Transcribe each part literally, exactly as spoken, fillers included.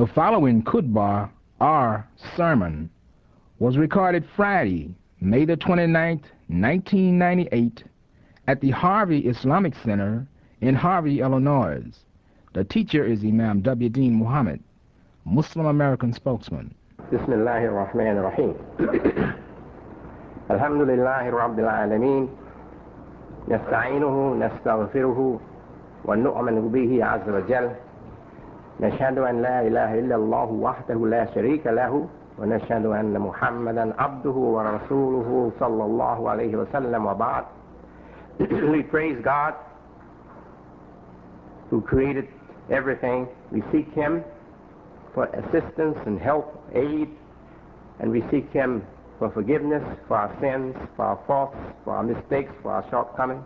The following khutbah, or sermon, was recorded Friday, May the twenty-ninth, nineteen ninety-eight, at the Harvey Islamic Center in Harvey, Illinois. The teacher is Imam W. Deen Muhammad, Muslim American spokesman. Bismillahir Rahmanir Rahim. Alhamdulillahi Rabbil Alameen. Nasta'inuhu, nastaghfiruhu, wa nu'minu bihi azza wa jal. Nashhadu an la ilaha illa Allah wahdahu la sharika lahu, wa nashhadu anna Muhammadan abduhu wa rasuluhu sallallahu alayhi wa sallam wa ba'd. We praise God who created everything. We seek Him for assistance and help, aid, and we seek Him for forgiveness for our sins, for our faults, for our mistakes, for our shortcomings.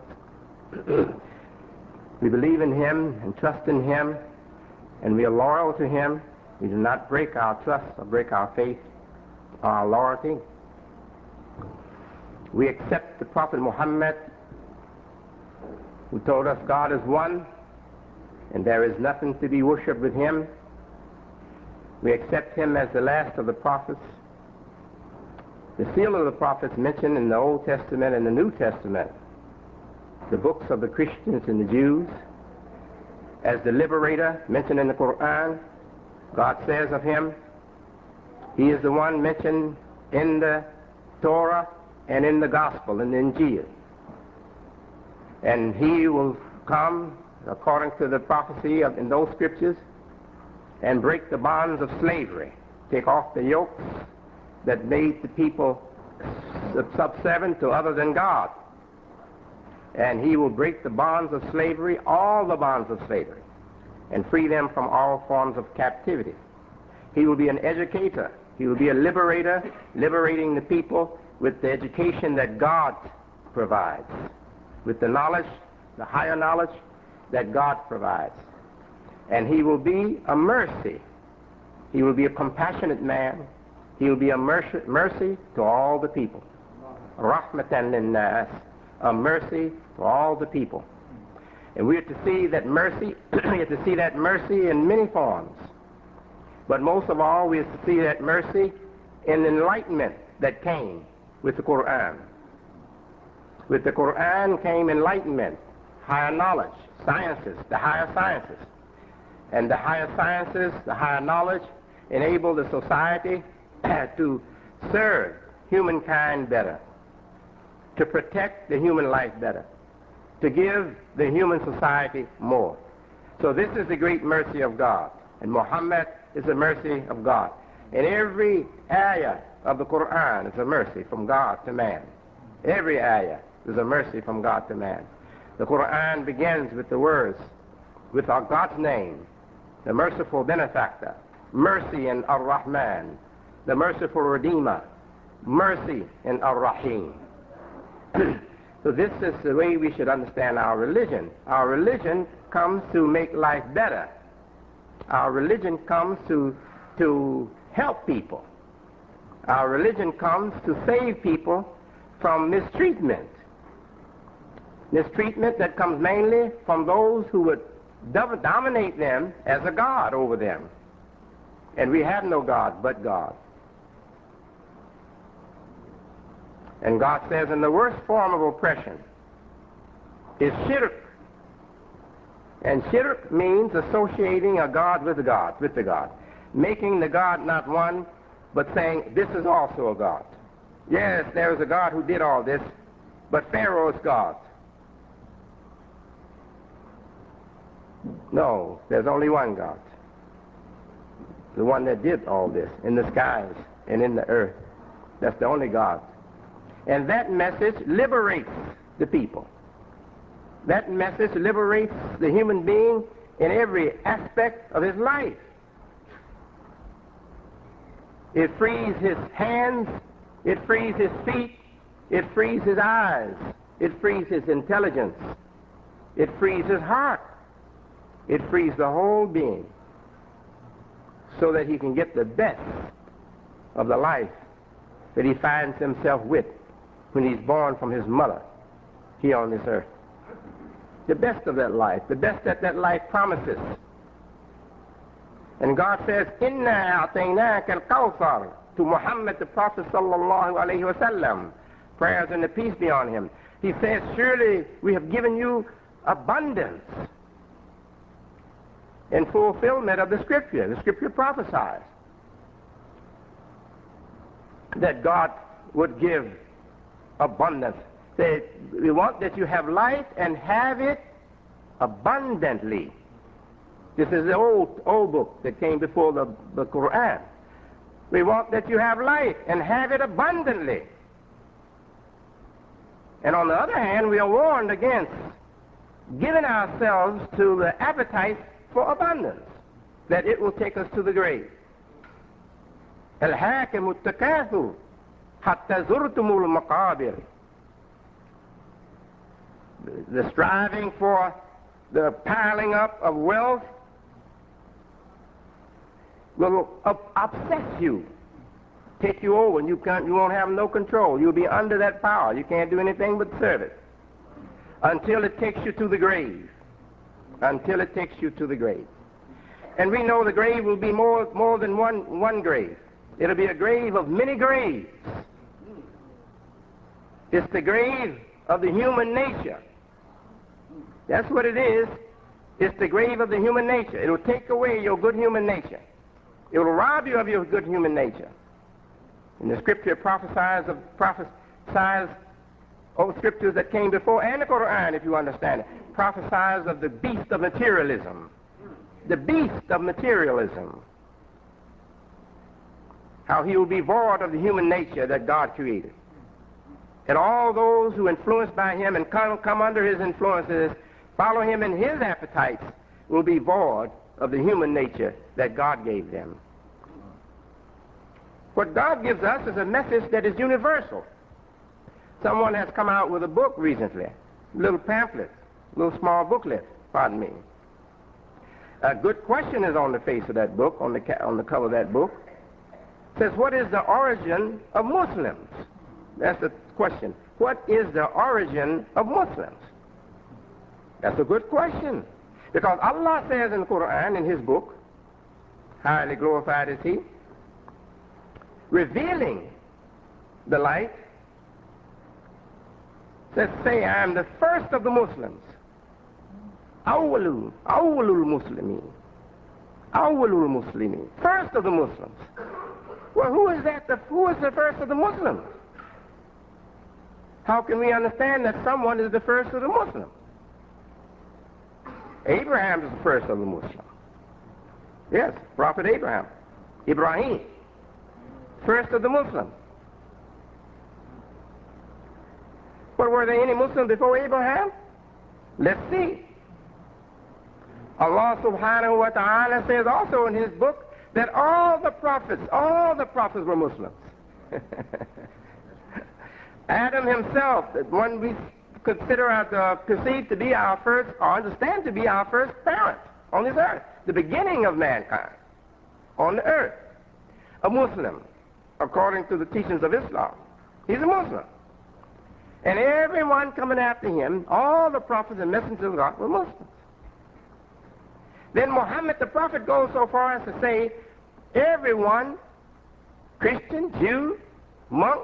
We believe in Him and trust in Him, and we are loyal to Him. We do not break our trust or break our faith or our loyalty. We accept the Prophet Muhammad, who told us God is one and there is nothing to be worshipped with Him. We accept Him as the last of the prophets. The seal of the prophets mentioned in the Old Testament and the New Testament, the books of the Christians and the Jews. As the liberator mentioned in the Quran, God says of Him, He is the one mentioned in the Torah and in the Gospel, in the Injil. And He will come, according to the prophecy of, in those scriptures, and break the bonds of slavery, take off the yokes that made the people subservient to other than God. And He will break the bonds of slavery, all the bonds of slavery, and free them from all forms of captivity. He will be an educator. He will be a liberator, liberating the people with the education that God provides, with the knowledge, the higher knowledge that God provides. And He will be a mercy. He will be a compassionate man. He will be a mercy, mercy to all the people. Rahmatan linnas, a mercy to all the people. And we are to see that mercy, we are to see that mercy in many forms. But most of all, we are to see that mercy in the enlightenment that came with the Quran. With the Quran came enlightenment, higher knowledge, sciences, the higher sciences. And the higher sciences, the higher knowledge, enable the society to serve humankind better, to protect the human life better, to give the human society more. So this is the great mercy of God, and Muhammad is the mercy of God. And every ayah of the Quran is a mercy from God to man. Every ayah is a mercy from God to man. The Quran begins with the words, with our God's name, the merciful benefactor, mercy in Ar-Rahman, the merciful Redeemer, mercy in Ar-Rahim. So this is the way we should understand our religion. Our religion comes to make life better. Our religion comes to, to help people. Our religion comes to save people from mistreatment. Mistreatment that comes mainly from those who would dominate them as a God over them. And we have no God but God. And God says, in the worst form of oppression is shirk. And shirk means associating a God with a God, with the God. Making the God not one, but saying, this is also a God. Yes, there is a God who did all this, but Pharaoh is God. No, there's only one God. The one that did all this in the skies and in the earth. That's the only God. And that message liberates the people. That message liberates the human being in every aspect of his life. It frees his hands, it frees his feet, it frees his eyes, it frees his intelligence, it frees his heart, it frees the whole being, so that he can get the best of the life that he finds himself with when he's born from his mother here on this earth. The best of that life, the best that that life promises. And God says, Inna a'tainaka al-kawthar, to Muhammad the Prophet sallallahu alayhi wa sallam, prayers and the peace be on him. He says, surely we have given you abundance in fulfillment of the Scripture. The Scripture prophesies that God would give abundance. That we want that you have life and have it abundantly. This is the old old book that came before the, the Quran. We want that you have life and have it abundantly. And on the other hand, we are warned against giving ourselves to the appetite for abundance, that it will take us to the grave. أَلْهَاكُمُ التَّكَاثُرُ حَتَّى زُرْتُمُ الْمَقَابِرِ. The striving for the piling up of wealth will obsess you, take you over, and you can't, you won't have no control. You'll be under that power. You can't do anything but serve it until it takes you to the grave. Until it takes you to the grave. And we know the grave will be more, more than one, one grave. It'll be a grave of many graves. It's the grave of the human nature. That's what it is. It's the grave of the human nature. It will take away your good human nature. It will rob you of your good human nature. And the Scripture prophesies of prophesies of scriptures that came before, and the Quran, if you understand it, prophesies of the beast of materialism. The beast of materialism. How he will be void of the human nature that God created. And all those who influenced by him and come, come under his influences, follow him in his appetites, will be void of the human nature that God gave them. What God gives us is a message that is universal. Someone has come out with a book recently, a little pamphlet, a little small booklet, pardon me. A good question is on the face of that book, on the, ca- on the cover of that book. It says, what is the origin of Muslims? That's the question. What is the origin of Muslims? That's a good question. Because Allah says in the Quran, in his book, highly glorified is he, revealing the light, says, say, I am the first of the Muslims. Awwalul, awwalul Muslimin. Awwalul Muslimin. First of the Muslims. Well, who is that? The, who is the first of the Muslims? How can we understand that someone is the first of the Muslims? Abraham is the first of the Muslims. Yes, Prophet Abraham. Ibrahim. First of the Muslims. But were there any Muslims before Abraham? Let's see. Allah subhanahu wa ta'ala says also in his book that all the prophets, all the prophets were Muslims. Adam himself, that one we consider as uh, perceived to be our first, or understand to be our first parent on this earth, the beginning of mankind on the earth, a Muslim, according to the teachings of Islam. He's a Muslim. And everyone coming after him, all the prophets and messengers of God were Muslims. Then Muhammad the Prophet goes so far as to say, everyone, Christian, Jew, monk,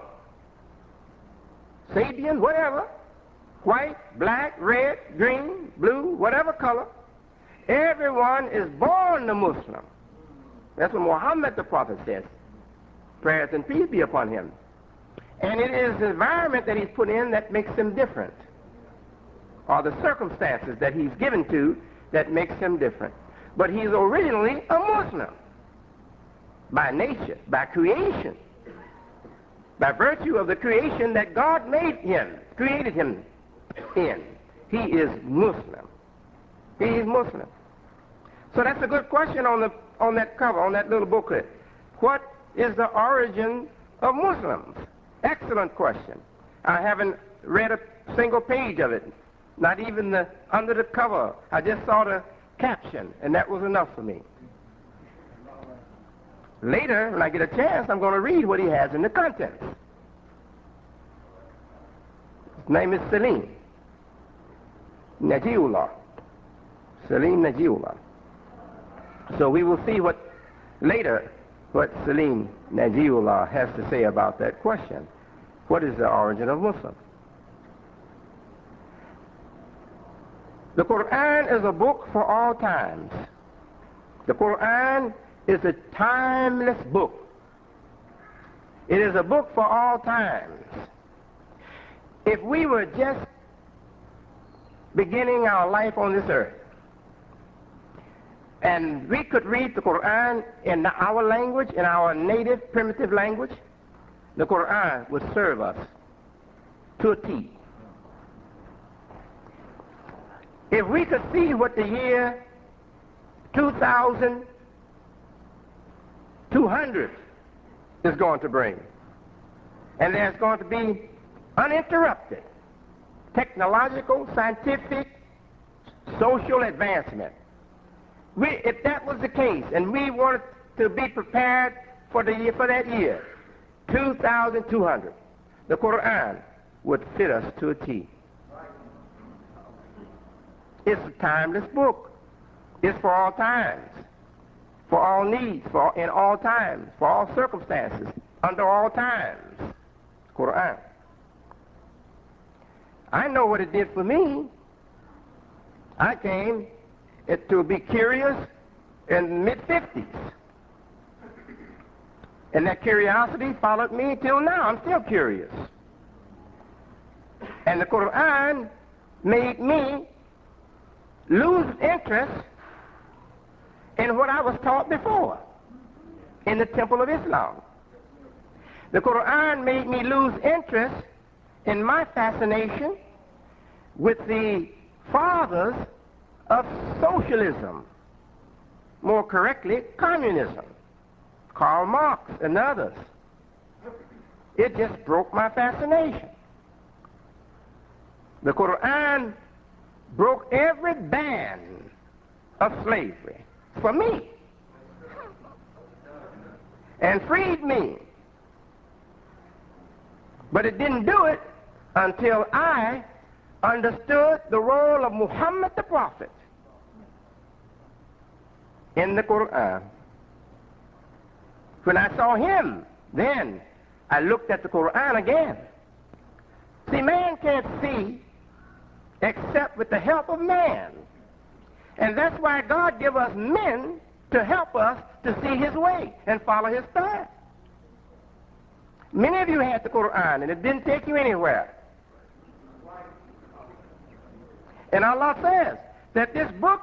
Sabian, whatever, white, black, red, green, blue, whatever color, everyone is born a Muslim. That's what Muhammad the Prophet says. Prayers and peace be upon him. And it is the environment that he's put in that makes him different, or the circumstances that he's given to that makes him different. But he's originally a Muslim by nature, by creation, by virtue of the creation that God made him, created him in. He is Muslim. He is Muslim. So that's a good question on the on that cover, on that little booklet. What is the origin of Muslims? Excellent question. I haven't read a single page of it, not even the under the cover. I just saw the caption, and that was enough for me. Later, when I get a chance, I'm going to read what he has in the contents. His name is Salim Najiullah. Salim Najiullah. So we will see what later what Salim Najiullah has to say about that question. What is the origin of Muslim? The Quran is a book for all times. The Quran is a timeless book. It is a book for all times. If we were just beginning our life on this earth, and we could read the Quran in our language, in our native primitive language, the Quran would serve us to a T. If we could see what the year two thousand two hundred is going to bring, and there's going to be uninterrupted technological, scientific, social advancement. We, if that was the case, and we wanted to be prepared for the year, for that year, two thousand two hundred, the Quran would fit us to a T. It's a timeless book. It's for all times, for all needs, for in all times, for all circumstances, under all times. Quran. I know what it did for me. I came it, to be curious in the mid fifties. And that curiosity followed me till now. I'm still curious. And the Quran made me lose interest in what I was taught before in the temple of Islam. The Quran made me lose interest in my fascination with the fathers of socialism, more correctly, communism, Karl Marx and others. It just broke my fascination. The Quran broke every band of slavery for me and freed me. But it didn't do it until I understood the role of Muhammad the Prophet in the Quran. When I saw him, then I looked at the Quran again. See, man can't see except with the help of man. And that's why God gave us men to help us to see his way and follow his path. Many of you had the Quran and it didn't take you anywhere. And Allah says that this book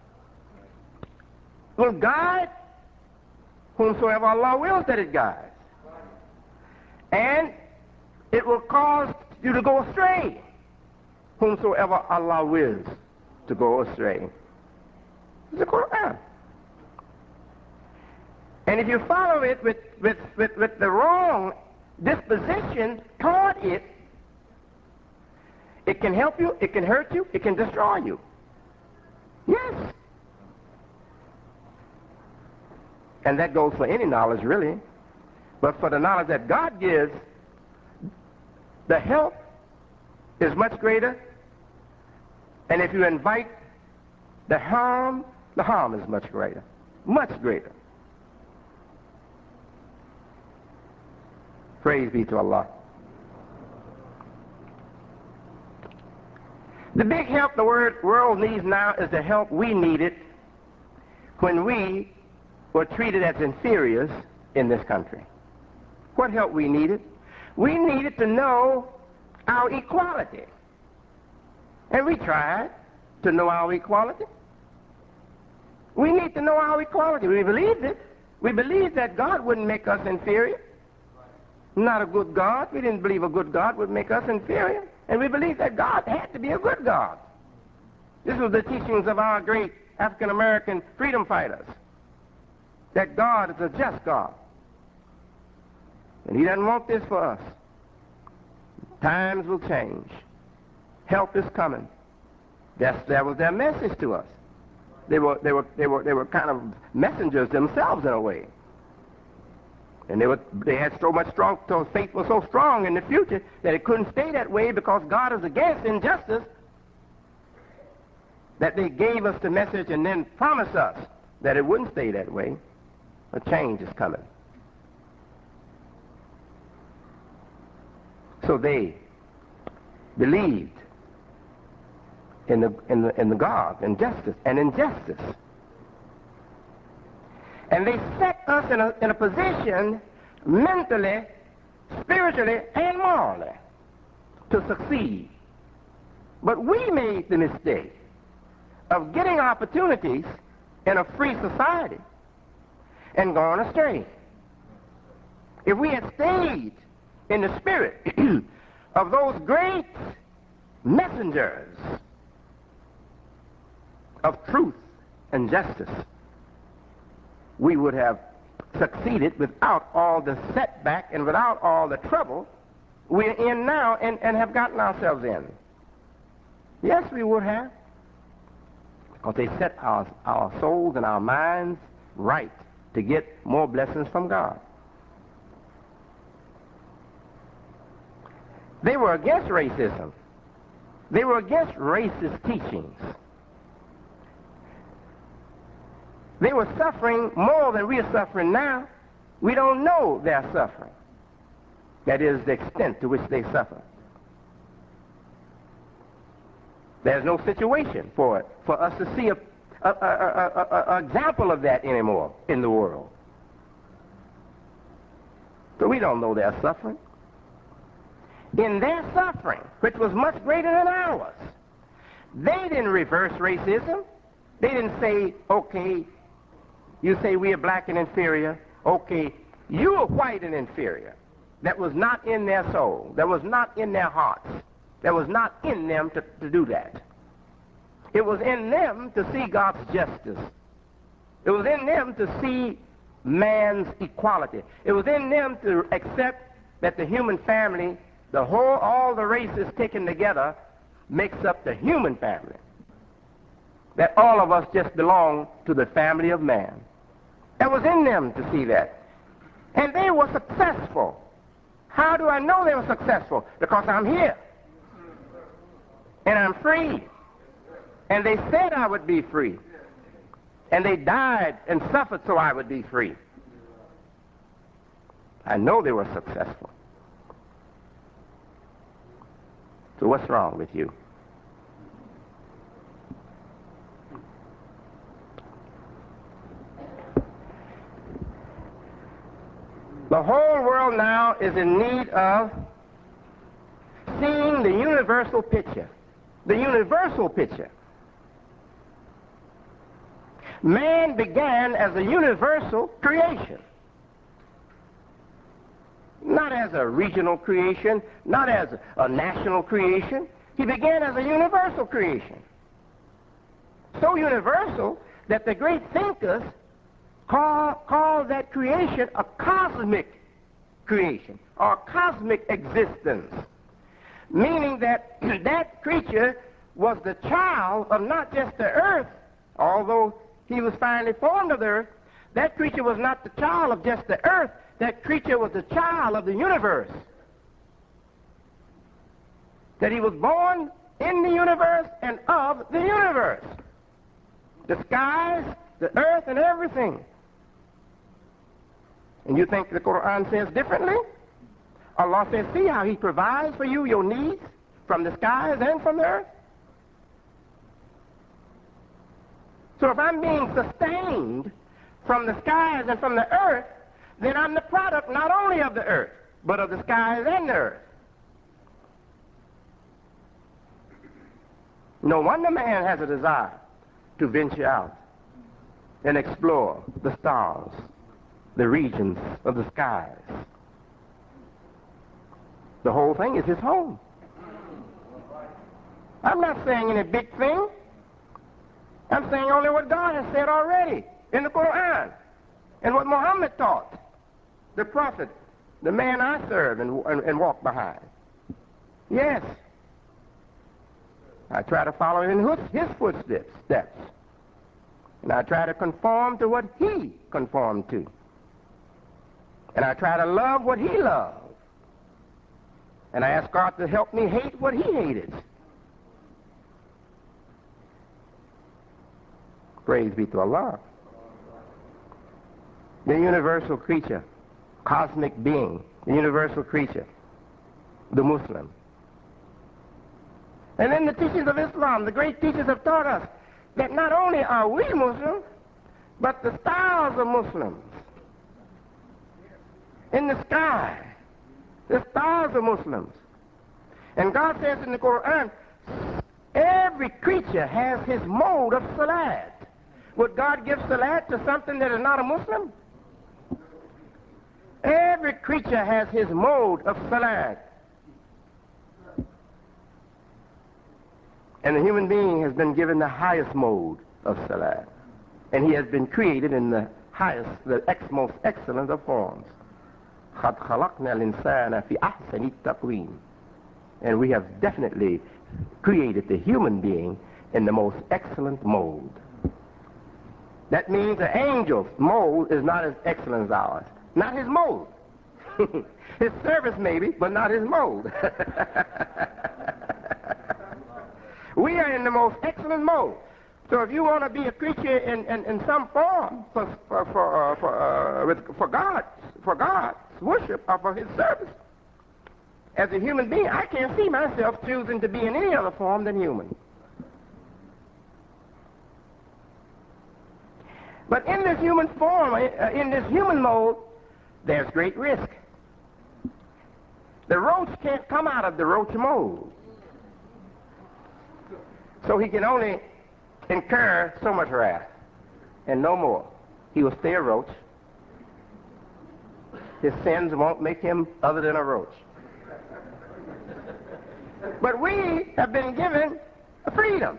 will guide whomsoever Allah wills that it guides. And it will cause you to go astray whomsoever Allah wills to go astray. It's the Quran. And if you follow it with, with, with, with the wrong disposition toward it, it can help you, it can hurt you, it can destroy you. Yes. And that goes for any knowledge, really. But for the knowledge that God gives, the help is much greater. And if you invite the harm, the harm is much greater. Much greater. Praise be to Allah. The big help the world needs now is the help we needed when we were treated as inferiors in this country. What help we needed? We needed to know our equality. And we tried to know our equality. We need to know our equality. We believed it. We believed that God wouldn't make us inferior. Not a good God. We didn't believe a good God would make us inferior. And we believed that God had to be a good God. This was the teachings of our great African-American freedom fighters. That God is a just God. And he doesn't want this for us. Times will change. Help is coming. That's, that was their message to us. They were, they were, they were, they were kind of messengers themselves in a way. And they were, they had so much strong, so faith was so strong in the future that it couldn't stay that way because God is against injustice, that they gave us the message and then promised us that it wouldn't stay that way. A change is coming. So they believed in the, in the, in the God, in justice, and in justice. And they set us in a, in a position mentally, spiritually, and morally to succeed. But we made the mistake of getting opportunities in a free society and gone astray. If we had stayed in the spirit of those great messengers of truth and justice, we would have succeeded without all the setback and without all the trouble we're in now and, and have gotten ourselves in. Yes, we would have. Because they set our, our souls and our minds right to get more blessings from God. They were against racism. They were against racist teachings. They were suffering more than we are suffering now. We don't know their suffering. That is the extent to which they suffer. There's no situation for it, for us to see a, a, a, a, a, a example of that anymore in the world. So we don't know their suffering. In their suffering, which was much greater than ours, they didn't reverse racism. They didn't say, okay, you say we are black and inferior. Okay, you are white and inferior. That was not in their soul. That was not in their hearts. That was not in them to, to do that. It was in them to see God's justice. It was in them to see man's equality. It was in them to accept that the human family, the whole, all the races taken together, makes up the human family. That all of us just belong to the family of man. It was in them to see that. And they were successful. How do I know they were successful? Because I'm here. And I'm free. And they said I would be free. And they died and suffered so I would be free. I know they were successful. So what's wrong with you? The whole world now is in need of seeing the universal picture. The universal picture. Man began as a universal creation. Not as a regional creation, not as a national creation. He began as a universal creation. So universal that the great thinkers call, call that creation a cosmic creation, or cosmic existence. Meaning that that creature was the child of not just the earth, although he was finally formed of the earth. That creature was not the child of just the earth. That creature was the child of the universe. That he was born in the universe and of the universe. The skies, the earth, and everything. And you think the Quran says differently? Allah says, see how he provides for you your needs from the skies and from the earth. So if I'm being sustained from the skies and from the earth, then I'm the product not only of the earth, but of the skies and the earth. No wonder man has a desire to venture out and explore the stars, the regions of the skies. The whole thing is his home. I'm not saying any big thing. I'm saying only what God has said already in the Quran and what Muhammad taught, the prophet, the man I serve and, and, and walk behind. Yes. I try to follow in his, his footsteps, steps. And I try to conform to what he conformed to. And I try to love what he loved. And I ask God to help me hate what he hated. Praise be to Allah. the universal creature, cosmic being, the universal creature, the Muslim. And then the teachings of Islam, the great teachers have taught us that not only are we Muslims, but the stars are Muslims. In the sky, the stars are Muslims. And God says in the Quran, every creature has his mode of salat. Would God give salat to something that is not a Muslim? Every creature has his mode of salat. And the human being has been given the highest mode of salat. And he has been created in the highest, the ex, most excellent of forms. قَدْ خَلَقْنَا الْإِنسَانَ فِي أَحْسَنِ التَّقْوِيمِ. And we have definitely created the human being in the most excellent mode. That means the angel's mode is not as excellent as ours. Not his mode. His service maybe, but not his mode. We are in the most excellent mode. So if you want to be a creature in, in, in some form for for for, uh, for, uh, with, for God, for God's worship or for his service, as a human being, I can't see myself choosing to be in any other form than human. But in this human form, uh, in this human mode, there's great risk. The roach can't come out of the roach mode. So he can only incur so much wrath and no more. He will stay a roach. His sins won't make him other than a roach. But we have been given a freedom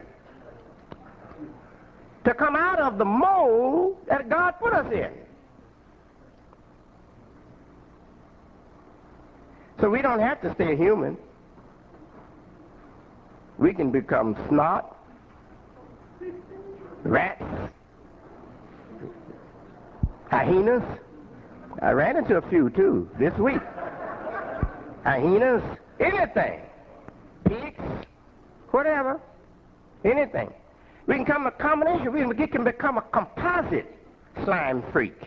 to come out of the mold that God put us in. So we don't have to stay human. We can become snot, rats, hyenas. I ran into a few too this week. Hyenas, anything. Pigs, whatever, anything. We can become a combination. We can become a composite slime freak,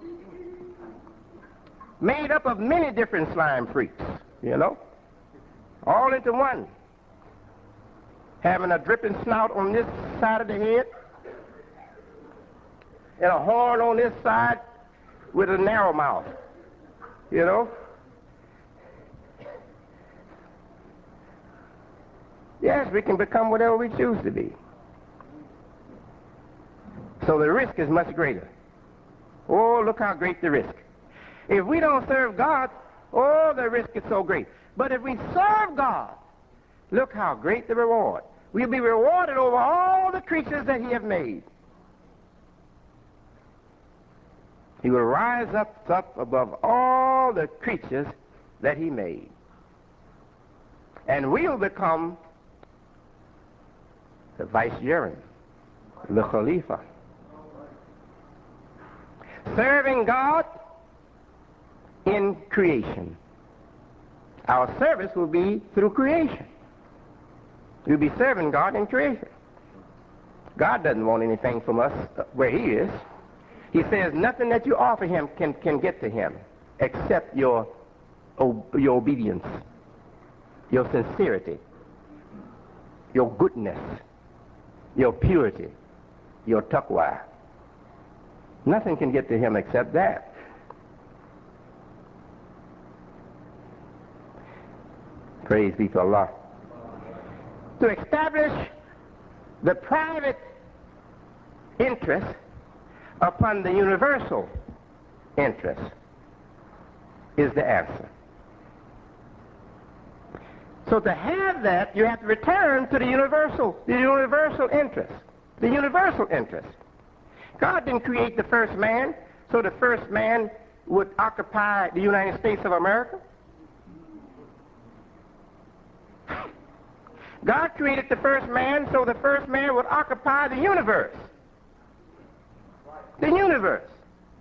made up of many different slime freaks, you know, all into one. Having a dripping snout on this side of the head and a horn on this side with a narrow mouth, you know. Yes, we can become whatever we choose to be. So the risk is much greater. Oh, look how great the risk. If we don't serve God, oh, the risk is so great. But if we serve God, look how great the reward. We'll be rewarded over all the creatures that he has made. He will rise up, up above all the creatures that he made. And we'll become the vicegerent, the Khalifa. Serving God in creation. Our service will be through creation. We'll be serving God in creation. God doesn't want anything from us where he is. He says nothing that you offer him can, can get to him except your, your obedience, your sincerity, your goodness, your purity, your taqwa. Nothing can get to him except that. Praise be to Allah. To establish the private interest upon the universal interest is the answer. So to have that, you have to return to the universal, the universal interest, the universal interest. God didn't create the first man so the first man would occupy the United States of America. God created the first man so the first man would occupy the universe. The universe.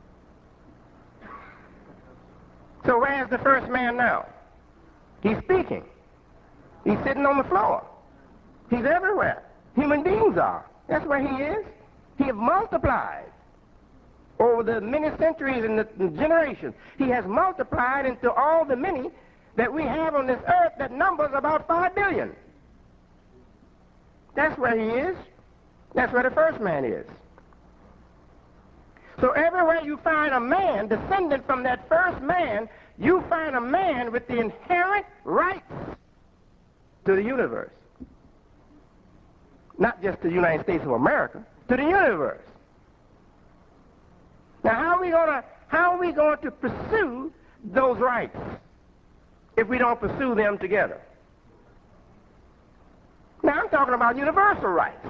So where's the first man now? He's speaking. He's sitting on the floor. He's everywhere. Human beings are. That's where he is. He has multiplied. over the many centuries and the generations. He has multiplied into all the many that we have on this earth that numbers about five billion. That's where he is. That's where the first man is. So everywhere you find a man descended from that first man, you find a man with the inherent rights to the universe. Not just to the United States of America, to the universe. Now how are we gonna how are we going to pursue those rights if we don't pursue them together? Now I'm talking about universal rights.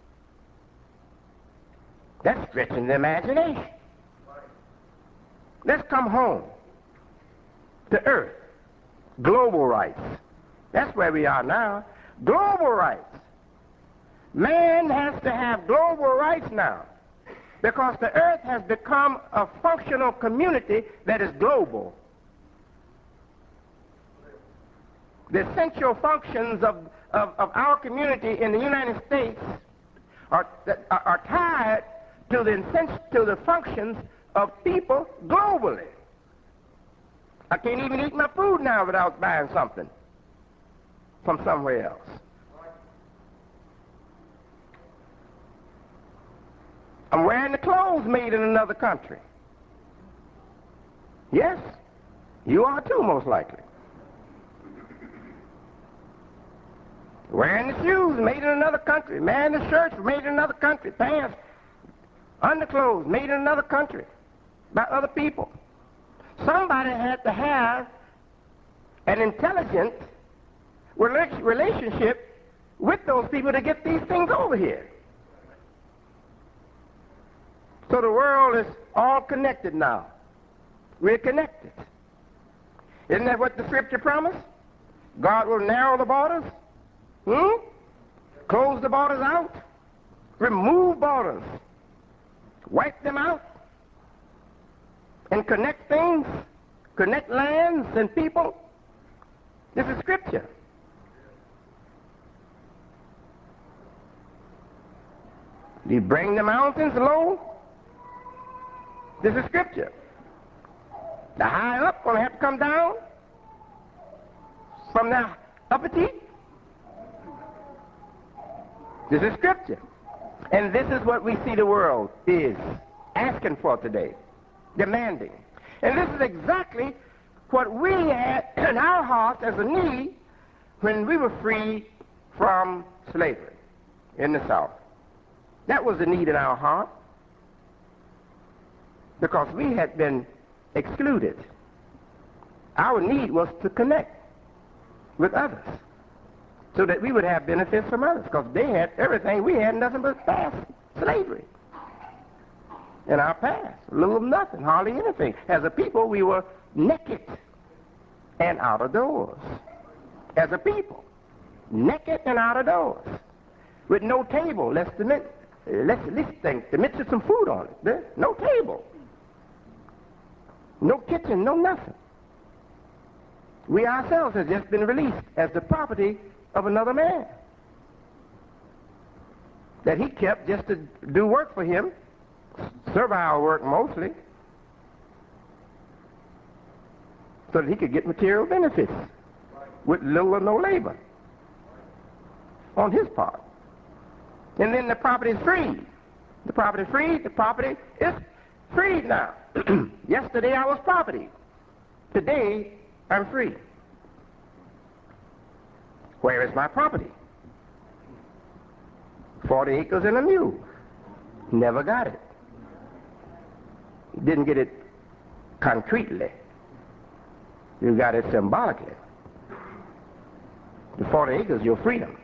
That's stretching the imagination. Let's come home to earth. Global rights. That's where we are now. Global rights. Man has to have global rights now because the earth has become a functional community that is global. The essential functions of, of, of our community in the United States are, are, are tied to the, to the functions of people globally. I can't even eat my food now without buying something from somewhere else. I'm wearing the clothes made in another country. Yes, you are too, most likely. Wearing the shoes made in another country, wearing the shirts made in another country, pants, underclothes made in another country by other people. Somebody had to have an intelligent relationship with those people to get these things over here. So the world is all connected now. We're connected. Isn't that what the scripture promised? God will narrow the borders, hmm? Close the borders out, remove borders, wipe them out, and connect things, connect lands and people. This is scripture. You bring the mountains low. This is scripture. The high up going to have to come down from the upper teeth. This is scripture. And this is what we see the world is asking for today, demanding. And this is exactly what we had in our hearts as a need when we were freed from slavery in the South. That was the need in our heart, because we had been excluded. Our need was to connect with others so that we would have benefits from others, because they had everything. We had nothing but past slavery in our past. A little of nothing, hardly anything. As a people, we were naked and out of doors. As a people, naked and out of doors, with no table, less than let's at least think to mix some food on it. There, no table. No kitchen, no nothing. We ourselves have just been released as the property of another man that he kept just to do work for him, servile work mostly, so that he could get material benefits with little or no labor on his part. And then the property is free. The property is free, the property is freed now. Yesterday I was property. Today I'm free. Where is my property? Forty acres and a mule. Never got it. Didn't get it concretely. You got it symbolically. The forty acres, your freedom.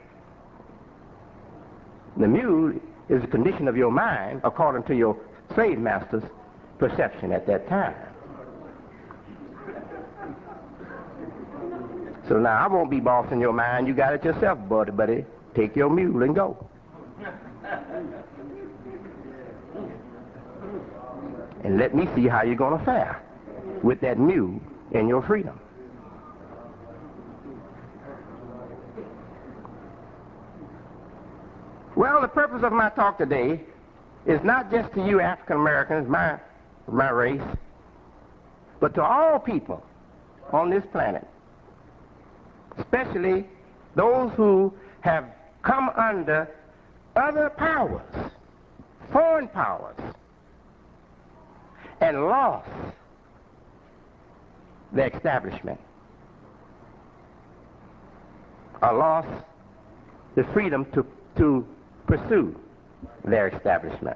The mule is the condition of your mind according to your slave master's perception at that time. So now I won't be bossing your mind. You got it yourself, buddy, buddy. Take your mule and go. And let me see how you're going to fare with that mule and your freedom. Well, the purpose of my talk today is not just to you African Americans, my my race, but to all people on this planet, especially those who have come under other powers, foreign powers, and lost the establishment, or lost the freedom to, to pursue their establishment.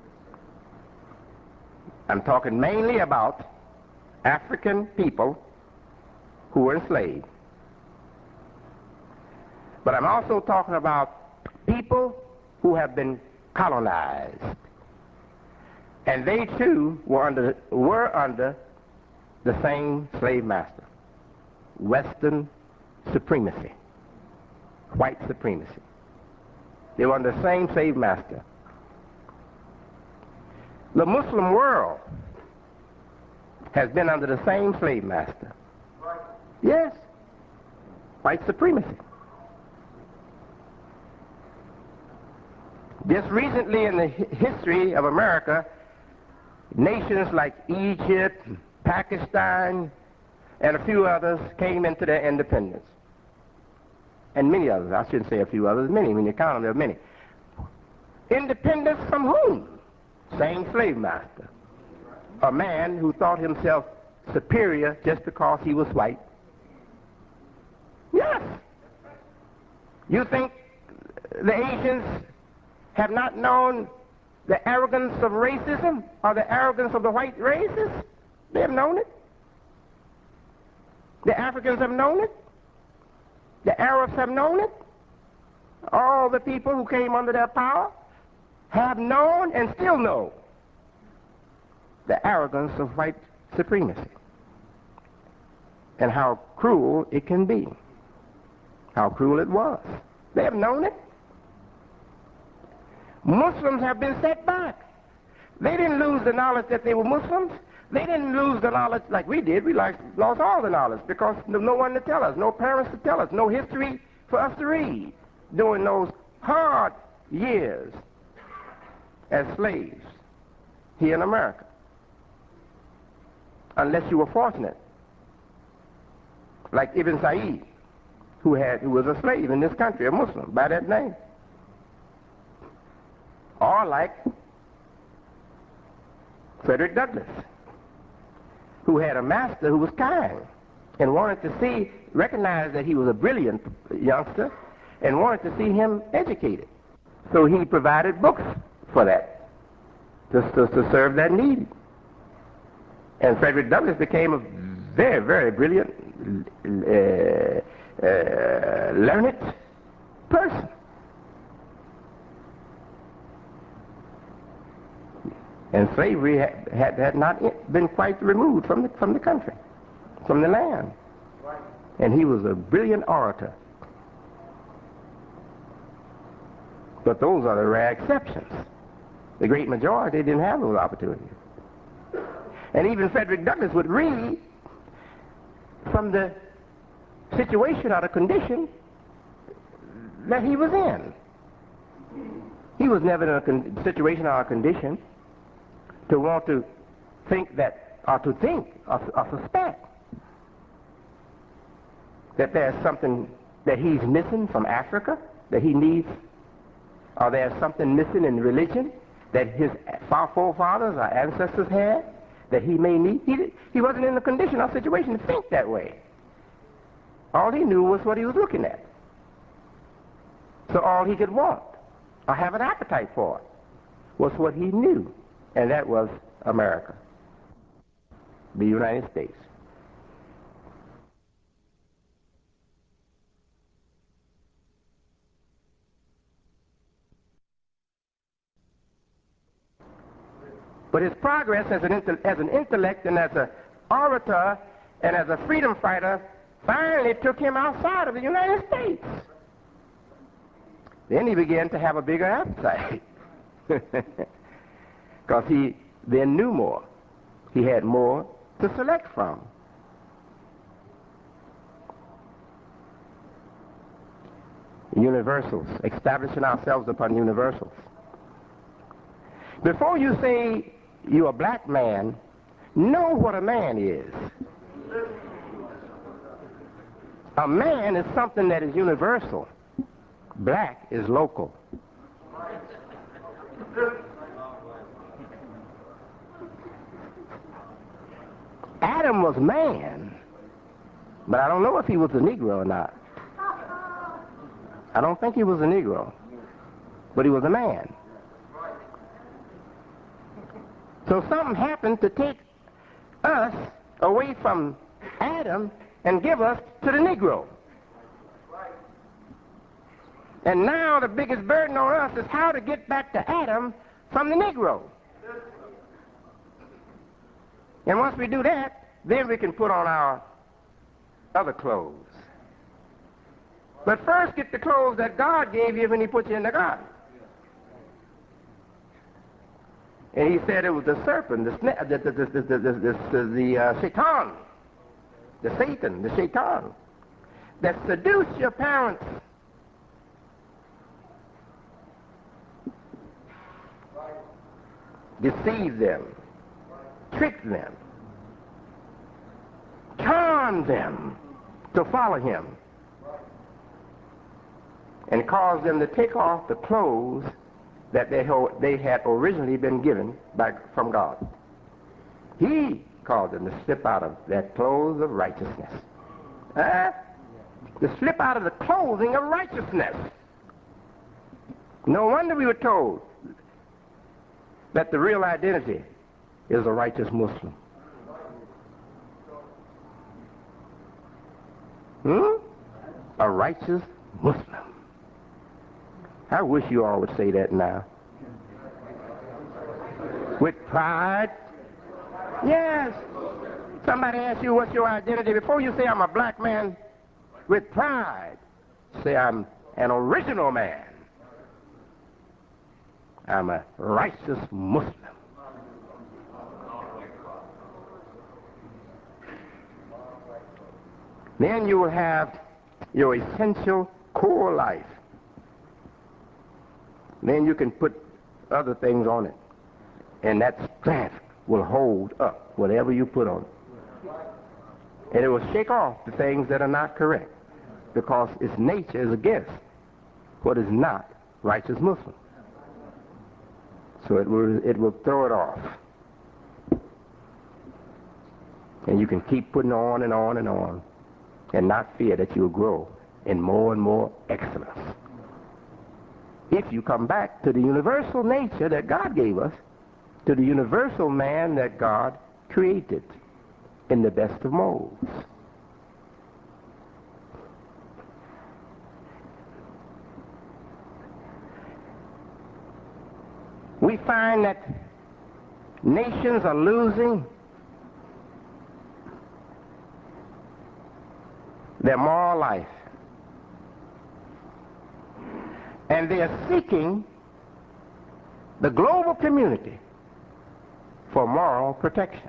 I'm talking mainly about African people who were enslaved. But I'm also talking about people who have been colonized. And they too were under, were under the same slave master, Western supremacy, white supremacy. They were under the same slave master. The Muslim world has been under the same slave master. Yes, white supremacy. Just recently in the history of America, nations like Egypt, Pakistan, and a few others came into their independence. And many others, I shouldn't say a few others, many, when you count them, there are many. Independence from whom? Same slave master. A man who thought himself superior just because he was white. Yes. You think the Asians have not known the arrogance of racism or the arrogance of the white races? They have known it. The Africans have known it. The Arabs have known it. All the people who came under their power have known and still know the arrogance of white supremacy and how cruel it can be, how cruel it was. They have known it. Muslims have been set back. They didn't lose the knowledge that they were Muslims. They didn't lose the knowledge like we did. We lost all the knowledge because no one to tell us, no parents to tell us, no history for us to read during those hard years as slaves here in America. Unless you were fortunate, like Ibn Said, who had who was a slave in this country, a Muslim by that name. Or like Frederick Douglass, who had a master who was kind and wanted to see, recognize that he was a brilliant youngster and wanted to see him educated. So he provided books for that, just to, to serve that need. And Frederick Douglass became a very, very brilliant, uh, uh, learned person. And slavery had, had, had not been quite removed from the, from the country, from the land. And he was a brilliant orator. But those are the rare exceptions. The great majority didn't have those opportunities. And even Frederick Douglass would read from the situation or the condition that he was in. He was never in a con- situation or a condition to want to think that, or to think, or, or suspect that there's something that he's missing from Africa, that he needs, or there's something missing in religion that his forefathers or ancestors had that he may need. He, he wasn't in a condition or situation to think that way. All he knew was what he was looking at. So all he could want or have an appetite for was what he knew, and that was America, the United States. But his progress as an, intel- as an intellect and as an orator and as a freedom fighter finally took him outside of the United States. Then he began to have a bigger appetite because he then knew more. He had more to select from. Universals, establishing ourselves upon universals. Before you say you're a black man, know what a man is. A man is something that is universal. Black is local. Adam was man, but I don't know if he was a Negro or not. I don't think he was a Negro, but he was a man. So something happened to take us away from Adam and give us to the Negro. And now the biggest burden on us is how to get back to Adam from the Negro. And once we do that, then we can put on our other clothes. But first get the clothes that God gave you when he put you in the garden. And he said it was the serpent, the sna- the the the the, the, the, the, the uh, Satan, the Satan, the Satan, that seduced your parents. Deceived them, tricked them, charmed them to follow him, and caused them to take off the clothes that they, ho- they had originally been given by, from God. He caused them to slip out of that clothes of righteousness. Uh, to slip out of the clothing of righteousness. No wonder we were told that the real identity is a righteous Muslim. Hmm? A righteous Muslim. I wish you all would say that now. With pride. Yes. Somebody asks you what's your identity. Before you say I'm a black man, with pride, say I'm an original man. I'm a righteous Muslim. Then you will have your essential core life. Then you can put other things on it. And that strength will hold up whatever you put on it. And it will shake off the things that are not correct. Because its nature is against what is not righteous Muslim. So it will, it will throw it off. And you can keep putting on and on and on and not fear that you'll grow in more and more excellence. If you come back to the universal nature that God gave us, to the universal man that God created in the best of molds. We find that nations are losing their moral life. And they are seeking the global community for moral protection.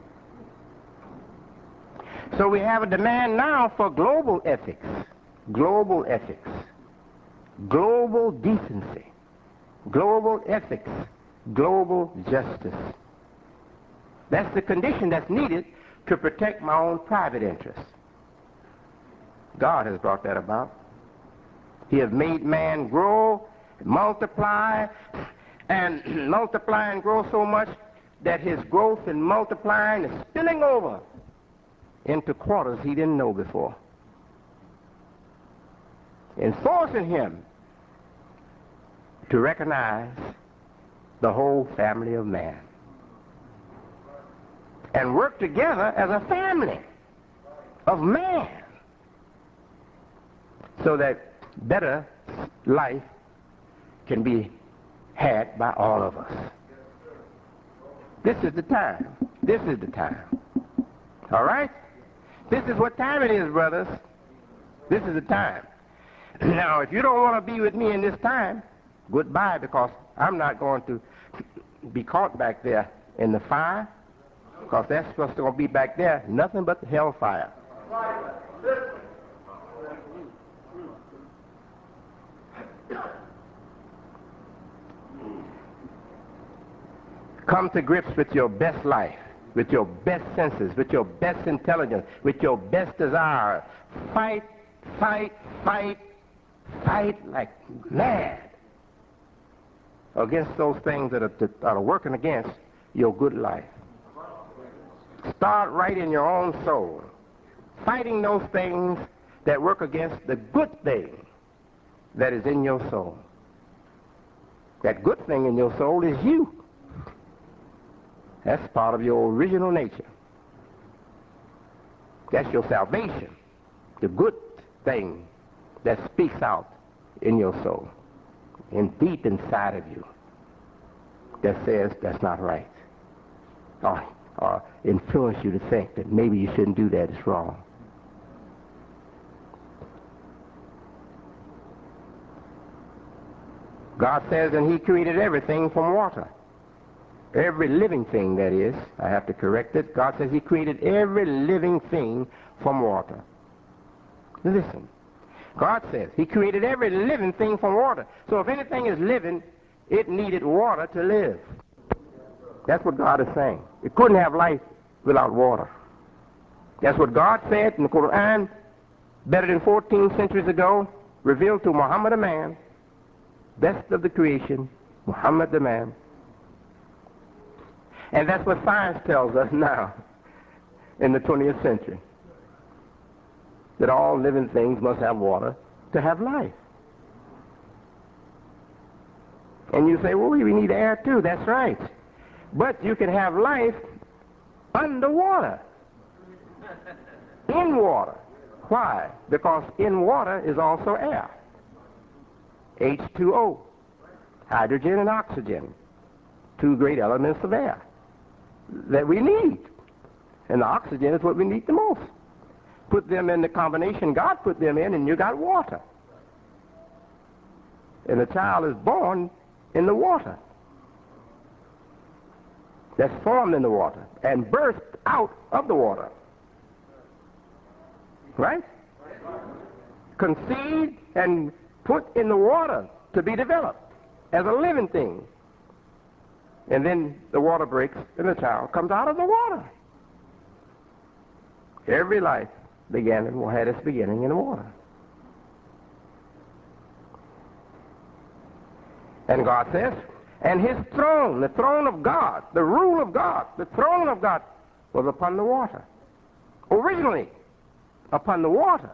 So we have a demand now for global ethics, global ethics, global decency, global ethics, global justice. That's the condition that's needed to protect my own private interests. God has brought that about. He has made man grow, multiply, and multiply and grow so much that his growth and multiplying is spilling over into quarters he didn't know before. And forcing him to recognize the whole family of man and work together as a family of man so that better life can be had by all of us. This is the time. This is the time. All right? This is what time it is, brothers. This is the time. Now, if you don't want to be with me in this time, goodbye, because I'm not going to be caught back there in the fire, because that's supposed to be back there, nothing but the hellfire. Come to grips with your best life, with your best senses, with your best intelligence, with your best desire. Fight, fight, fight, fight like mad against those things that are, that are working against your good life. Start right in your own soul, fighting those things that work against the good thing that is in your soul. That good thing in your soul is you. That's part of your original nature. That's your salvation, the good thing that speaks out in your soul and deep inside of you that says that's not right, or, or influence you to think that maybe you shouldn't do that, it's wrong. God says, and he created everything from water. Every living thing, that is. I have to correct it. God says he created every living thing from water. Listen. God says he created every living thing from water. So if anything is living, it needed water to live. That's what God is saying. It couldn't have life without water. That's what God said in the Quran, better than fourteen centuries ago, revealed to Muhammad a man, best of the creation, Muhammad the man. And that's what science tells us now in the twentieth century, that all living things must have water to have life. And you say, well, we need air too. That's right. But you can have life underwater, in water. Why? Because in water is also air. H two O, hydrogen and oxygen, two great elements of air that we need. And the oxygen is what we need the most. Put them in the combination God put them in, and you got water. And the child is born in the water. That's formed in the water and birthed out of the water. Right? Conceived and put in the water to be developed as a living thing. And then the water breaks and the child comes out of the water. Every life began and had its beginning in the water. And God says, and his throne, the throne of God, the rule of God, the throne of God was upon the water. Originally, upon the water.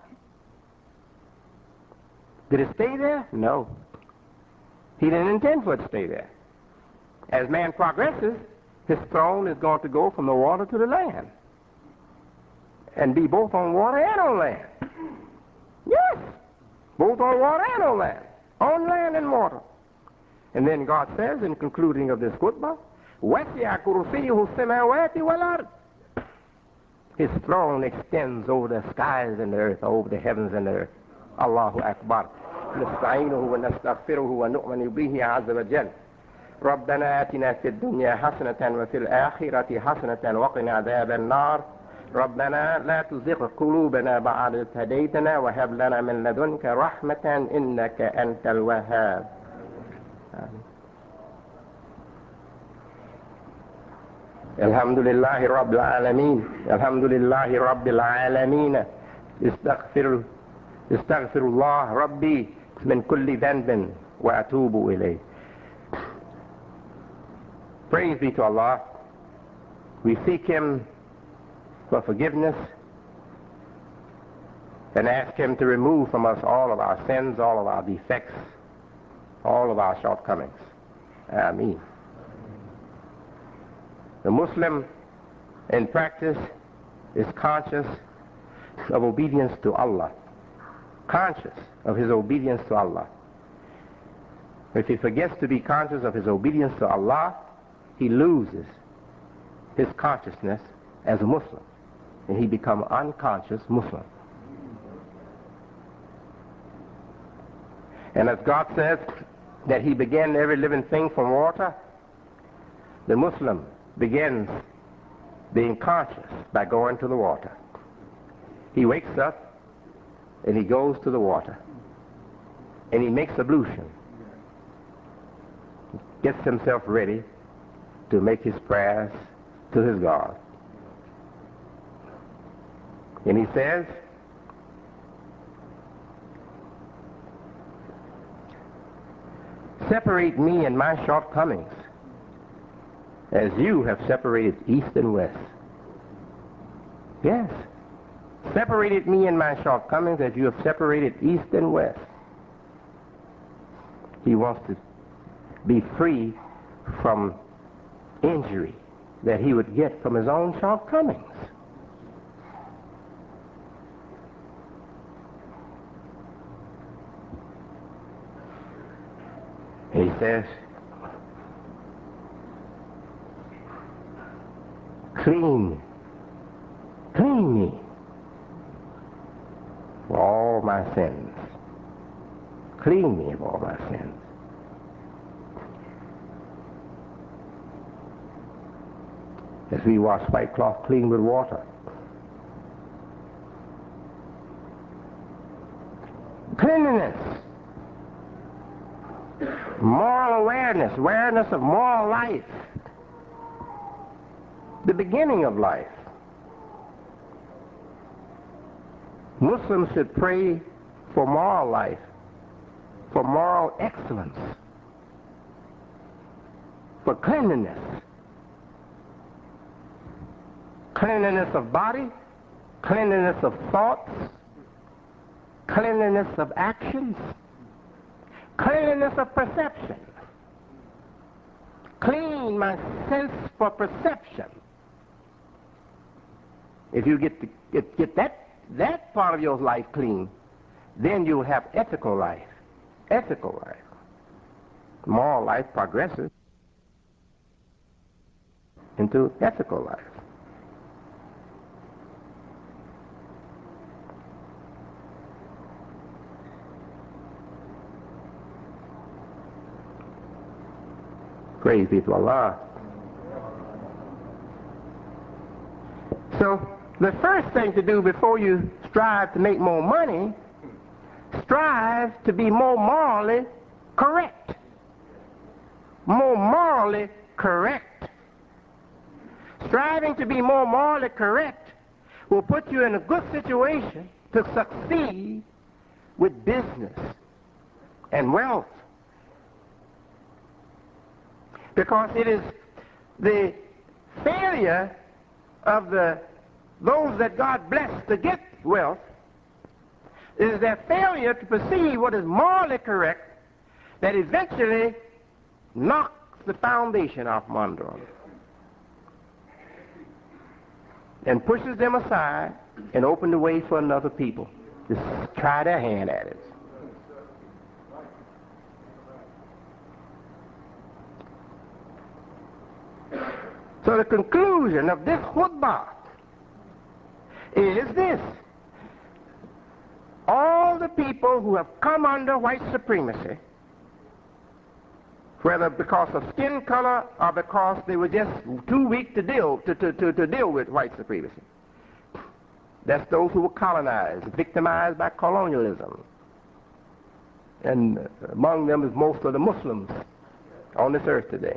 Did it stay there? No. He didn't intend for it to stay there. As man progresses, his throne is going to go from the water to the land. And be both on water and on land. Yes. Both on water and on land. On land and water. And then God says, in concluding of this khutbah, وَسِعَ كُرْسِيُّهُ السَّمَاوَاتِ وَالْأَرْضِ. His throne extends over the skies and the earth, over the heavens and the earth. Allahu Akbar. نستعينه ونستغفره ونؤمن به عز وجل. ربنا آتنا في الدنيا حسنة وفي الآخرة حسنة وقنا عذاب النار. ربنا لا تزغ قلوبنا بعد إذ هديتنا وهب لنا من لدنك رحمة إنك أنت الوهاب. الحمد لله رب العالمين. الحمد لله رب العالمين. استغفر استغفر الله ربي من كل ذنب وأتوب إليه. Praise be to Allah. We seek him for forgiveness and ask him to remove from us all of our sins, all of our defects, all of our shortcomings. Ameen. The Muslim in practice is conscious of obedience to Allah, conscious of his obedience to Allah. If he forgets to be conscious of his obedience to Allah, he loses his consciousness as a Muslim, and he becomes unconscious Muslim. And as God says that he began every living thing from water, the Muslim begins being conscious by going to the water. He wakes up and he goes to the water and he makes ablution, gets himself ready to make his prayers to his God. And he says, separate me and my shortcomings as you have separated east and west. Yes. Separated me and my shortcomings as you have separated east and west. He wants to be free from injury that he would get from his own shortcomings. He says, clean, clean me for all my sins. Clean me of all my sins. As we wash white cloth clean with water. Cleanliness. Moral awareness, awareness of moral life. The beginning of life. Muslims should pray for moral life, for moral excellence, for cleanliness. Cleanliness of body, cleanliness of thoughts, cleanliness of actions, cleanliness of perception. Clean my sense for perception. If you get, to, get, get that, that part of your life clean, then you'll have ethical life. Ethical life. Moral life progresses into ethical life. Praise be to Allah. So, the first thing to do before you strive to make more money, strive to be more morally correct. More morally correct. Striving to be more morally correct will put you in a good situation to succeed with business and wealth. Because it is the failure of the those that God blessed to get wealth, it is their failure to perceive what is morally correct that eventually knocks the foundation off from under them and pushes them aside and opens the way for another people to try their hand at it. So the conclusion of this khutbah is this. All the people who have come under white supremacy, whether because of skin color or because they were just too weak to deal, to, to, to, to deal with white supremacy, that's those who were colonized, victimized by colonialism. And among them is most of the Muslims on this earth today.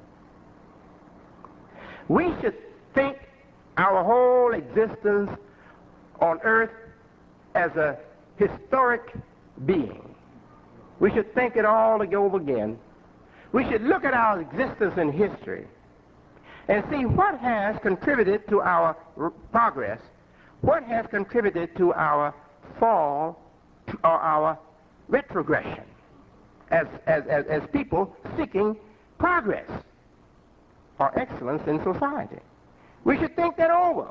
We should think our whole existence on earth as a historic being. We should think it all over again. We should look at our existence in history and see what has contributed to our progress, what has contributed to our fall or our retrogression as, as, as, as people seeking progress or excellence in society. We should think that over.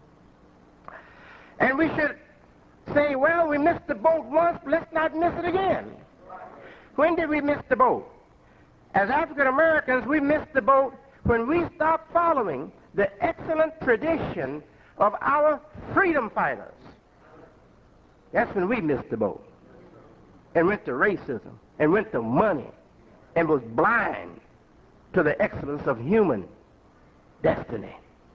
And we should say, well, we missed the boat once, but let's not miss it again. When did we miss the boat? As African Americans, we missed the boat when we stopped following the excellent tradition of our freedom fighters. That's when we missed the boat and went to racism and went to money and was blind to the excellence of human destiny.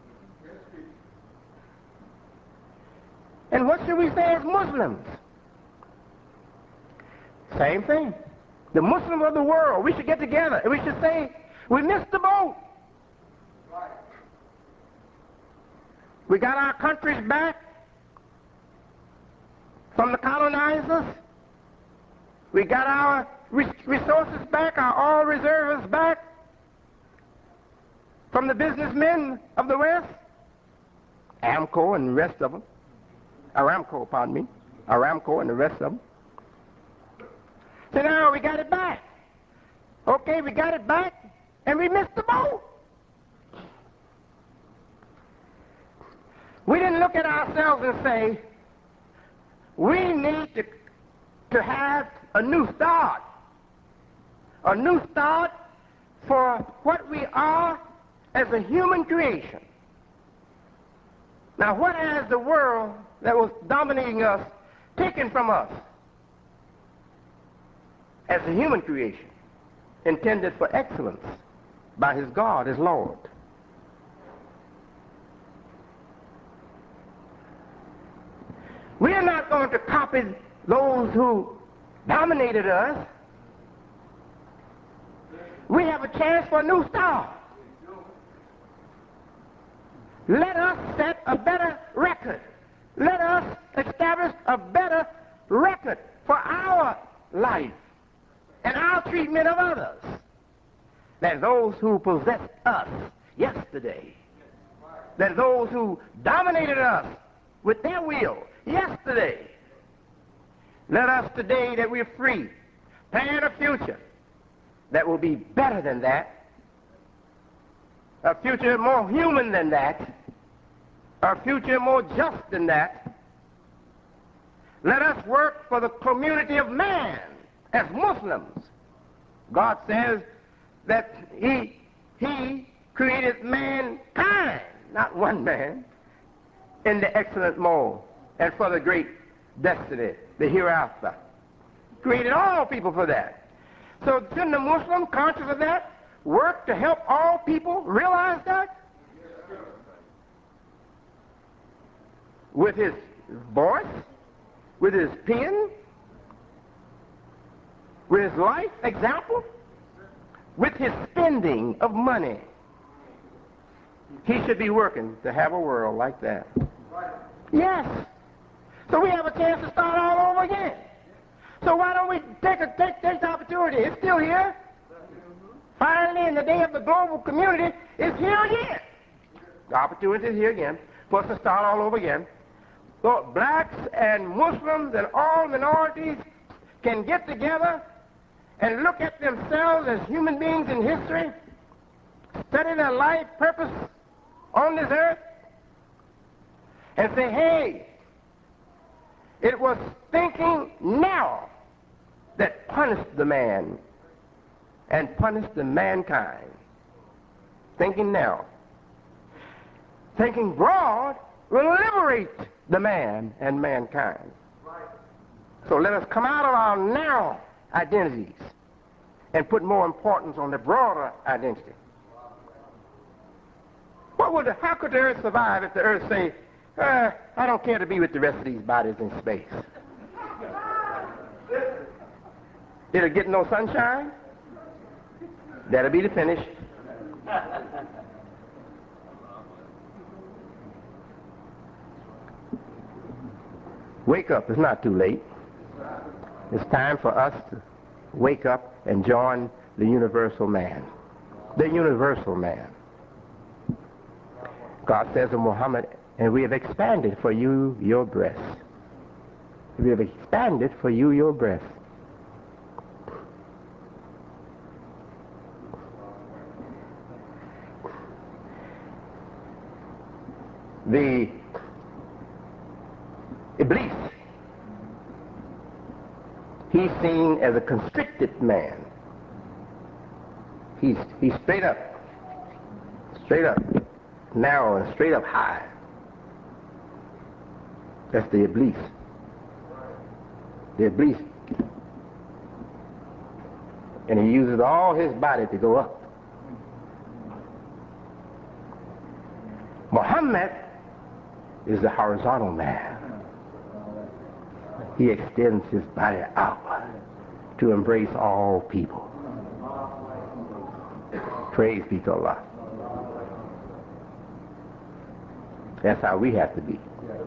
And what should we say as Muslims? Same thing. The Muslims of the world, we should get together and we should say, we missed the boat. We got our countries back from the colonizers. We got our resources back, our oil reserves back from the businessmen of the West, Aramco and the rest of them. Aramco, pardon me. Aramco and the rest of them. So now we got it back. Okay, we got it back, and we missed the boat. We didn't look at ourselves and say, we need to, to have a new start. A new start for what we are as a human creation. Now, what has the world that was dominating us taken from us as a human creation, intended for excellence by his God, his Lord? We are not going to copy those who dominated us. We have a chance for a new start. Let us set a better record. Let us establish a better record for our life and our treatment of others than those who possessed us yesterday, than those who dominated us with their will yesterday. Let us today, that we're free, plan a future that will be better than that, a future more human than that, a future more just than that. Let us work for the community of man as Muslims. God says that he, he created mankind, not one man, in the excellent mold and for the great destiny, the hereafter. Created all people for that. So shouldn't the Muslim, conscious of that, work to help all people realize that? With his voice, with his pen, with his life example, with his spending of money. He should be working to have a world like that. Yes. So we have a chance to start all over again. So why don't we take a take this opportunity? It's still here. Finally, in the day of the global community, it's here again. The opportunity is here again for us to start all over again. So blacks and Muslims and all minorities can get together and look at themselves as human beings in history, study their life purpose on this earth, and say, hey, it was thinking now that punished the man and punished the mankind. Thinking now. Thinking broad will liberate the man and mankind. So let us come out of our narrow identities and put more importance on the broader identity. What would the, how could the earth survive if the earth say, uh, I don't care to be with the rest of these bodies in space? It'll get no sunshine. That'll be the finish. Wake up. It's not too late. It's time for us to wake up and join the universal man. The universal man. God says to Muhammad, and we have expanded for you your breast. We have expanded for you your breast. The Iblis, he's seen as a constricted man. He's, he's straight up, straight up, narrow and straight up high. That's the Iblis. The Iblis. And he uses all his body to go up. Muhammad is the horizontal man. He extends his body outward to embrace all people. Praise be to Allah. That's how we have to be.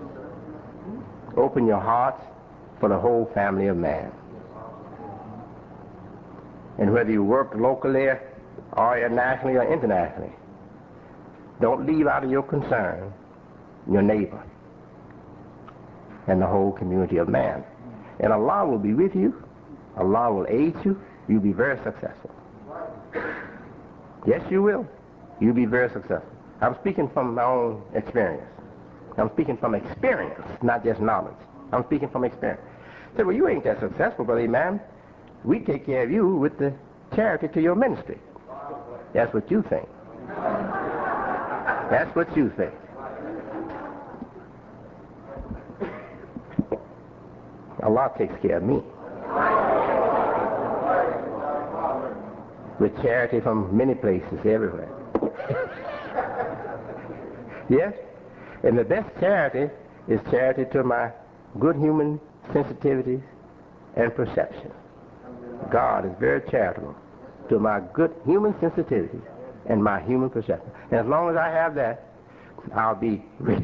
Open your hearts for the whole family of man. And whether you work locally or nationally or internationally, don't leave out of your concern your neighbor and the whole community of man. And Allah will be with you. Allah will aid you. You'll be very successful. Yes, you will. You'll be very successful. I'm speaking from my own experience. I'm speaking from experience, not just knowledge. I'm speaking from experience. I said, well, you ain't that successful, brother Imam. We take care of you with the charity to your ministry. That's what you think. That's what you think. Allah takes care of me. With charity from many places, everywhere. Yes? And the best charity is charity to my good human sensitivities and perception. God is very charitable to my good human sensitivities and my human perception. And as long as I have that, I'll be rich.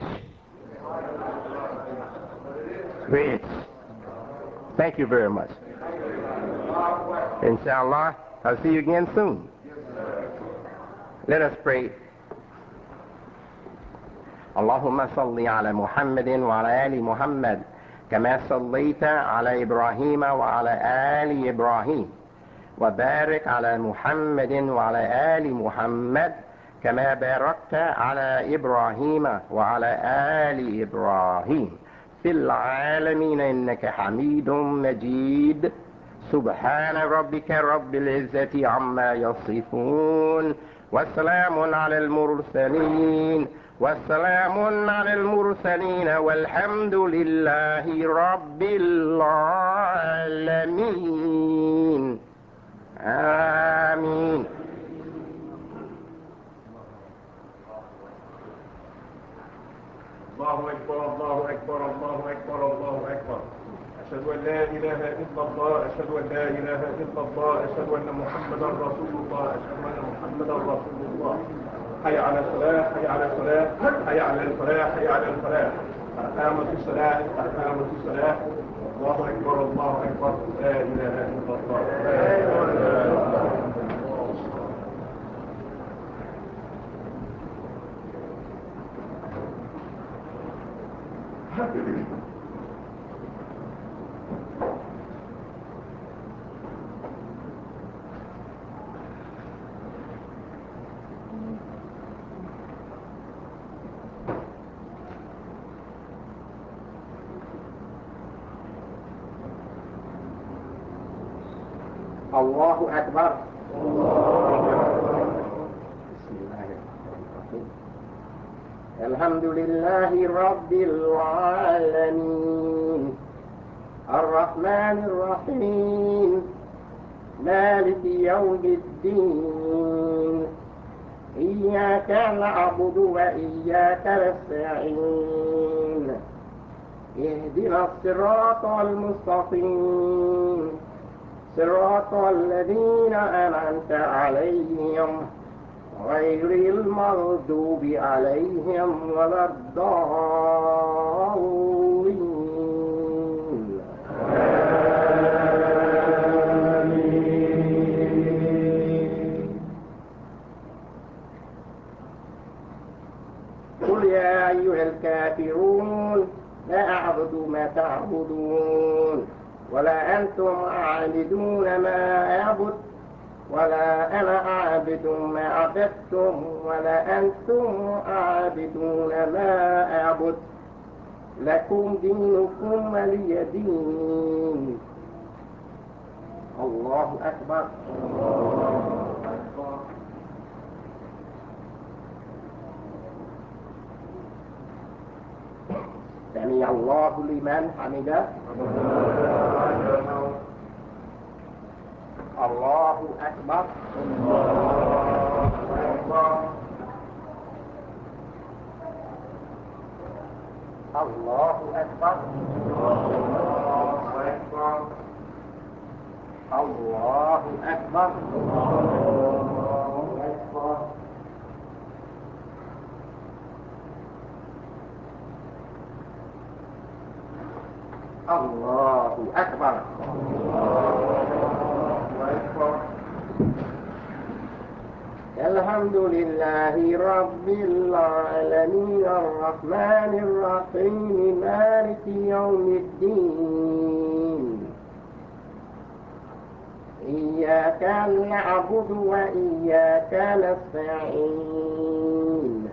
Rich. Thank you very much. Inshallah, I'll see you again soon. Let us pray. اللهم صل على محمد وعلى آل محمد كما صليت على إبراهيم وعلى آل إبراهيم وبارك على محمد وعلى آل محمد كما باركت على إبراهيم وعلى آل إبراهيم في العالمين إنك حميد مجيد سبحان ربك رب العزة عما يصفون والسلام على المرسلين والسلام على المرسلين والحمد لله رب العالمين آمين. الله أكبر الله أكبر الله أكبر الله أكبر. أشهد أن لا إله إلا الله أشهد أن لا إله إلا الله أشهد أن محمدا رسول الله أشهد أن محمدا رسول الله. حي على الصلاة حي على الصلاة حي على الفلاح حي على الفلاح. قد قامت الصلاة قد قامت الصلاة. الله أكبر الله أكبر لا إله إلا الله لا إله إلا الله. الله أكبر. الحمد لله رب العالمين الرحمن الرحيم مالك يوم الدين إياك نعبد وإياك نستعين اهدنا الصراط المستقيم صراط الذين أنعمت عليهم غير المغضوب عليهم ولا الضالين. قل يا أيها الكافرون لا أعبد ما تعبدون ولا أنتم عابدون ما أعبد ولا أنا عابد ما عبدتم ولا أنتم عابدون ما أعبد لكم دينكم ولي دين. الله أكبر. سمع الله لمن حمده. الله أكبر. الله أكبر. الله أكبر. الله أكبر. الحمد لله رب العالمين الرحمن الرحيم مالك يوم الدين إياك نعبد وإياك نستعين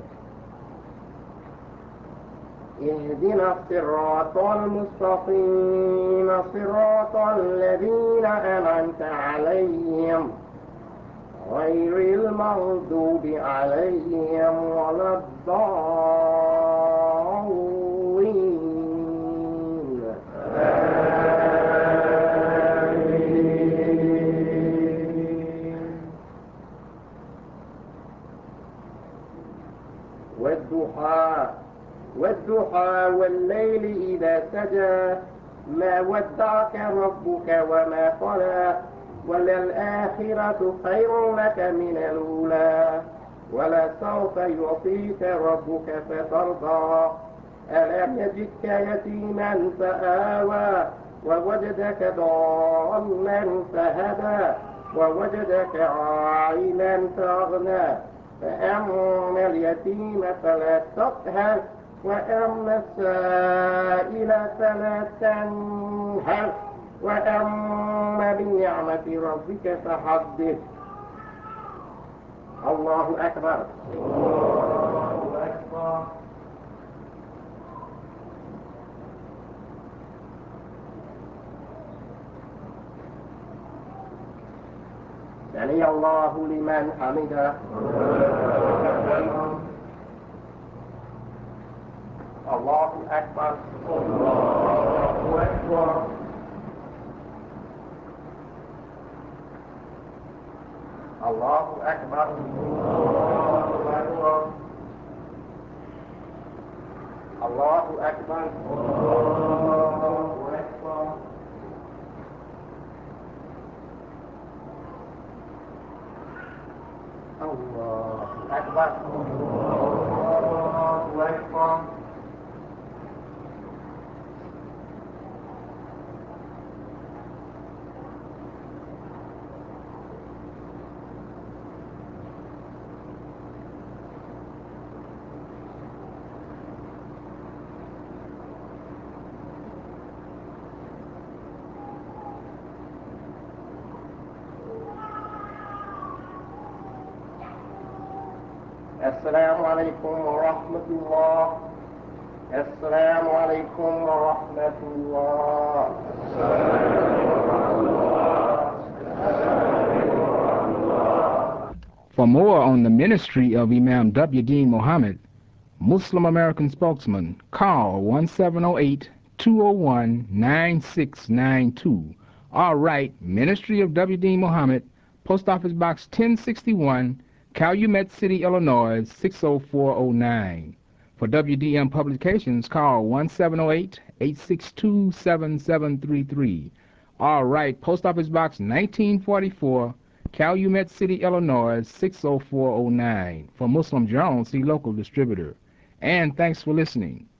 اهدنا الصراط المستقيم صراط الذين أنعمت عليهم غير المغضوب عليهم ولا الضالين. والضحى والضحى والليل إذا سجى ما ودعك ربك وما قلى وللآخرة خير لك من الأولى ولسوف يعطيك ربك فترضى ألم يجدك يتيما فآوى ووجدك ضالا فهدى ووجدك عائلا فأغنى فأما اليتيم فلا تقهر وأما السائل فلا تنهر وأما بنعمة ربك فحدث. الله أكبر. الله أكبر. سمع الله لمن حمده. الله أكبر. الله أكبر. الله أكبر. الله أكبر. الله أكبر. الله أكبر. الله أكبر. السلام عليكم ورحمة الله. السلام عليكم ورحمة الله. For more on the ministry of Imam W D Muhammad, Muslim American spokesman, call one seven zero eight, two zero one, nine six nine two or write Ministry of W D Muhammad, Post Office Box ten sixty-one, Calumet City, Illinois six zero four zero nine. For W D M publications, call one seven zero eight, eight six two, seven seven three three or write Post Office Box nineteen forty-four, Calumet City, Illinois six zero four zero nine. For Muslim Journal, see local distributor. And thanks for listening.